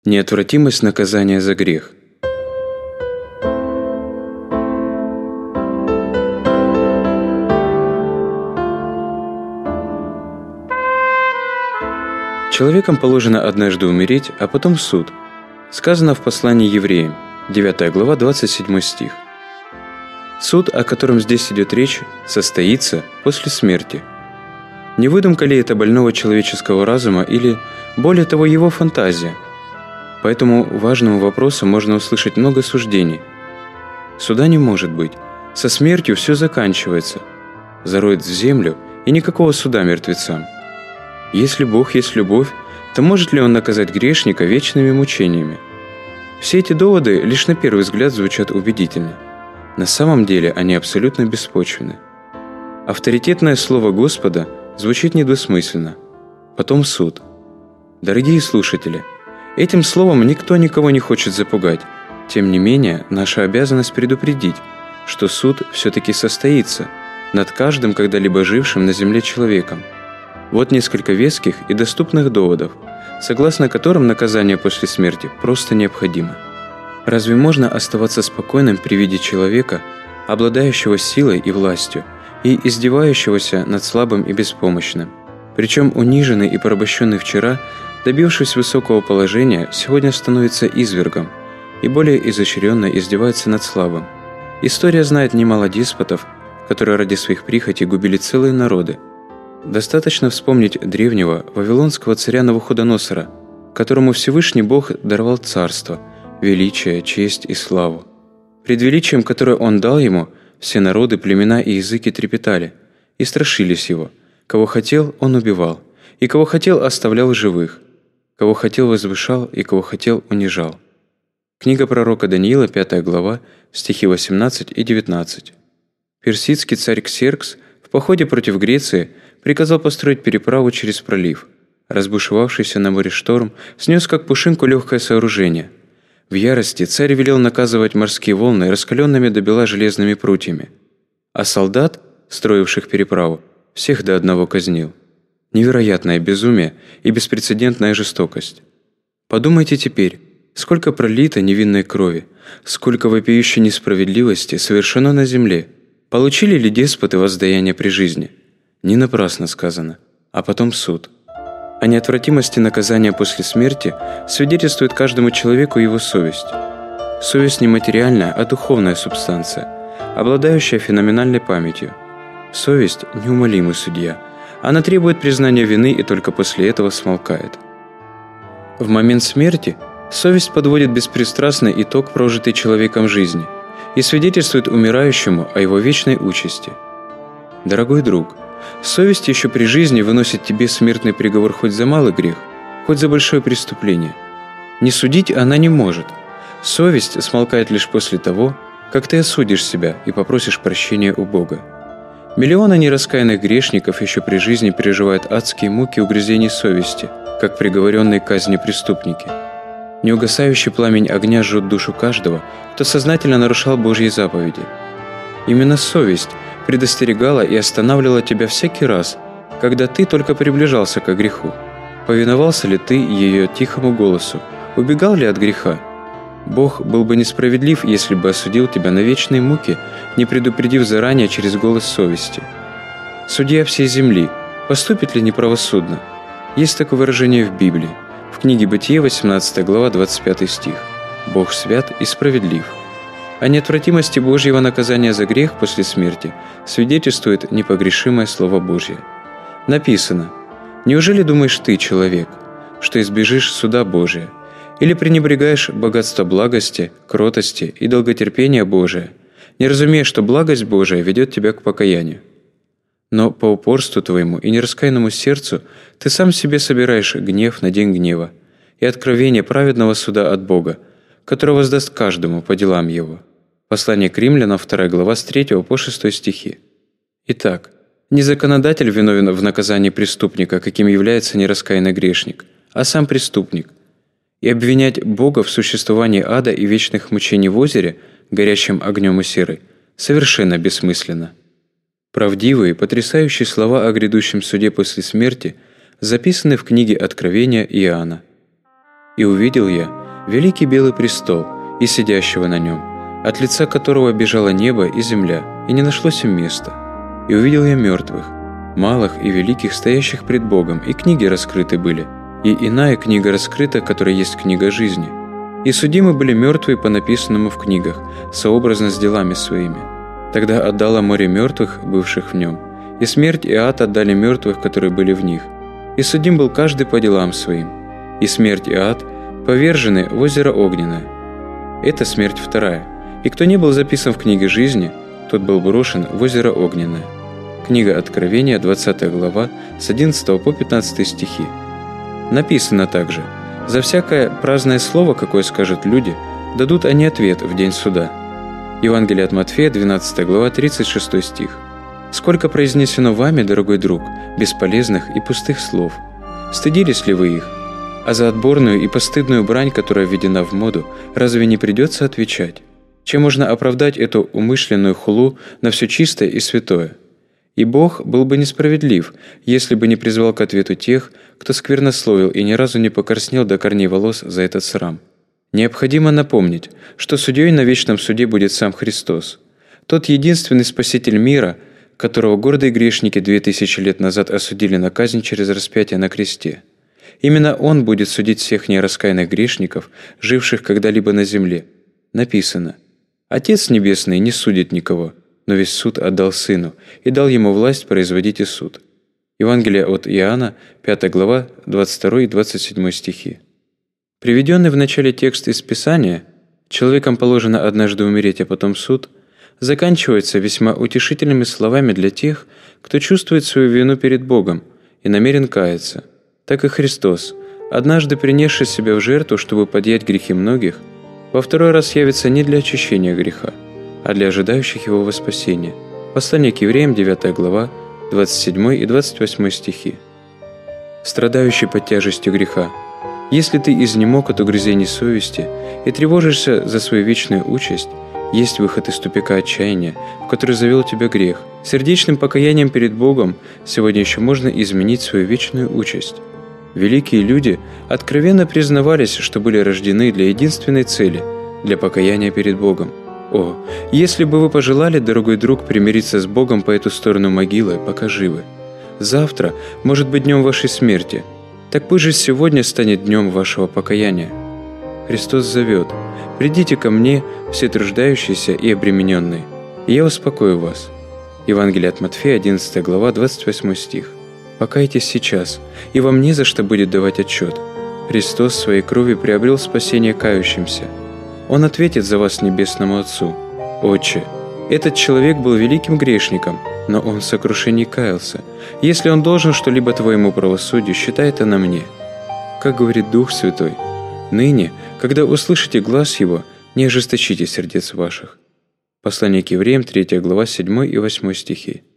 Неотвратимость наказания за грех. Человеком положено однажды умереть, а потом суд. Сказано в послании Евреям, 9 глава, 27 стих. Суд, о котором здесь идет речь, состоится после смерти. Не выдумка ли это больного человеческого разума или, более того, его фантазия? По этому важному вопросу можно услышать много суждений. Суда не может быть. Со смертью все заканчивается. Зароют в землю, и никакого суда мертвецам. Если Бог есть любовь, то может ли Он наказать грешника вечными мучениями? Все эти доводы лишь на первый взгляд звучат убедительно. На самом деле они абсолютно беспочвенны. Авторитетное слово Господа звучит недвусмысленно. Потом суд. Дорогие слушатели, этим словом никто никого не хочет запугать. Тем не менее, наша обязанность предупредить, что суд все-таки состоится над каждым когда-либо жившим на земле человеком. Вот несколько веских и доступных доводов, согласно которым наказание после смерти просто необходимо. Разве можно оставаться спокойным при виде человека, обладающего силой и властью, и издевающегося над слабым и беспомощным? Причем униженный и порабощенный вчера, добившись высокого положения, сегодня становится извергом и более изощренно издевается над слабым. История знает немало деспотов, которые ради своих прихотей губили целые народы. Достаточно вспомнить древнего вавилонского царя Навуходоносора, которому Всевышний Бог даровал царство, величие, честь и славу. Пред величием, которое Он дал ему, все народы, племена и языки трепетали и страшились его. Кого хотел, он убивал, и кого хотел, оставлял живых, кого хотел, возвышал, и кого хотел, унижал. Книга пророка Даниила, 5 глава, стихи 18 и 19. Персидский царь Ксеркс в походе против Греции приказал построить переправу через пролив. Разбушевавшийся на море шторм снес как пушинку легкое сооружение. В ярости царь велел наказывать морские волны раскаленными до бела железными прутьями, а солдат, строивших переправу, всех до одного казнил. Невероятное безумие и беспрецедентная жестокость. Подумайте теперь, сколько пролито невинной крови, сколько вопиющей несправедливости совершено на земле. Получили ли деспоты воздаяние при жизни? Не напрасно сказано. А потом суд. О неотвратимости наказания после смерти свидетельствует каждому человеку его совесть. Совесть не материальная, а духовная субстанция, обладающая феноменальной памятью. Совесть – неумолимый судья. Она требует признания вины и только после этого смолкает. В момент смерти совесть подводит беспристрастный итог прожитой человеком жизни и свидетельствует умирающему о его вечной участи. Дорогой друг, совесть еще при жизни выносит тебе смертный приговор хоть за малый грех, хоть за большое преступление. Не судить она не может. Совесть смолкает лишь после того, как ты осудишь себя и попросишь прощения у Бога. Миллионы нераскаянных грешников еще при жизни переживают адские муки угрызений совести, как приговоренные к казни преступники. Неугасающий пламень огня жжет душу каждого, кто сознательно нарушал Божьи заповеди. Именно совесть предостерегала и останавливала тебя всякий раз, когда ты только приближался к греху. Повиновался ли ты ее тихому голосу? Убегал ли от греха? Бог был бы несправедлив, если бы осудил тебя на вечные муки, не предупредив заранее через голос совести. Судья всей земли, поступит ли неправосудно? Есть такое выражение в Библии, в книге Бытие, 18 глава, 25 стих. Бог свят и справедлив. О неотвратимости Божьего наказания за грех после смерти свидетельствует непогрешимое Слово Божье. Написано: «Неужели думаешь ты, человек, что избежишь суда Божия, или пренебрегаешь богатство благости, кротости и долготерпения Божия, не разумея, что благость Божия ведет тебя к покаянию? Но по упорству твоему и нераскаянному сердцу ты сам себе собираешь гнев на день гнева и откровение праведного суда от Бога, который воздаст каждому по делам его». Послание к Римлянам, 2 глава, с 3 по 6 стихи. Итак, не законодатель виновен в наказании преступника, каким является нераскаянный грешник, а сам преступник. И обвинять Бога в существовании ада и вечных мучений в озере, горящим огнем и серой, совершенно бессмысленно. Правдивые, потрясающие слова о грядущем суде после смерти записаны в книге Откровения Иоанна. И увидел я великий белый престол и сидящего на нем, от лица которого бежало небо и земля, и не нашлось им места. И увидел я мертвых, малых и великих, стоящих пред Богом, и книги раскрыты были, и иная книга раскрыта, которая есть книга жизни. И судимы были мертвые по написанному в книгах, сообразно с делами своими. Тогда отдало море мертвых, бывших в нем, и смерть и ад отдали мертвых, которые были в них. И судим был каждый по делам своим. И смерть и ад повержены в озеро огненное. Это смерть вторая. И кто не был записан в книге жизни, тот был брошен в озеро огненное. Книга Откровения, 20 глава, с 11 по 15 стихи. Написано также: «За всякое праздное слово, какое скажут люди, дадут они ответ в день суда». Евангелие от Матфея, 12 глава, 36 стих. «Сколько произнесено вами, дорогой друг, бесполезных и пустых слов? Стыдились ли вы их? А за отборную и постыдную брань, которая введена в моду, разве не придется отвечать? Чем можно оправдать эту умышленную хулу на все чистое и святое? И Бог был бы несправедлив, если бы не призвал к ответу тех, кто сквернословил и ни разу не покраснел до корней волос за этот срам. Необходимо напомнить, что судьей на вечном суде будет сам Христос, тот единственный Спаситель мира, которого гордые грешники 2000 лет назад осудили на казнь через распятие на кресте. Именно Он будет судить всех нераскаянных грешников, живших когда-либо на земле. Написано: «Отец Небесный не судит никого, но весь суд отдал Сыну, и дал Ему власть производить и суд». Евангелие от Иоанна, 5 глава, 22 и 27 стихи. Приведенный в начале текст из Писания «Человекам положено однажды умереть, а потом суд» заканчивается весьма утешительными словами для тех, кто чувствует свою вину перед Богом и намерен каяться. Так и Христос, однажды принесший себя в жертву, чтобы подъять грехи многих, во второй раз явится не для очищения греха, а для ожидающих Его во спасение. Послание к Евреям, 9 глава, 27 и 28 стихи. Страдающий под тяжестью греха, если ты изнемог от угрызений совести и тревожишься за свою вечную участь, есть выход из тупика отчаяния, в который завел тебя грех. Сердечным покаянием перед Богом сегодня еще можно изменить свою вечную участь. Великие люди откровенно признавались, что были рождены для единственной цели – для покаяния перед Богом. О, если бы вы пожелали, дорогой друг, примириться с Богом по эту сторону могилы, пока живы. Завтра может быть днем вашей смерти. Так пусть же сегодня станет днем вашего покаяния. Христос зовет: «Придите ко мне, все труждающиеся и обремененные, и я успокою вас». Евангелие от Матфея, 11 глава, 28 стих. «Покайтесь сейчас, и вам не за что будет давать отчет. Христос своей кровью приобрел спасение кающимся. Он ответит за вас небесному Отцу: Отче, этот человек был великим грешником, но он в сокрушении каялся. Если он должен что-либо твоему правосудию, считай это на мне». Как говорит Дух Святой: «Ныне, когда услышите глас Его, не ожесточите сердец ваших». Послание к Евреям, 3 глава, 7 и 8 стихи.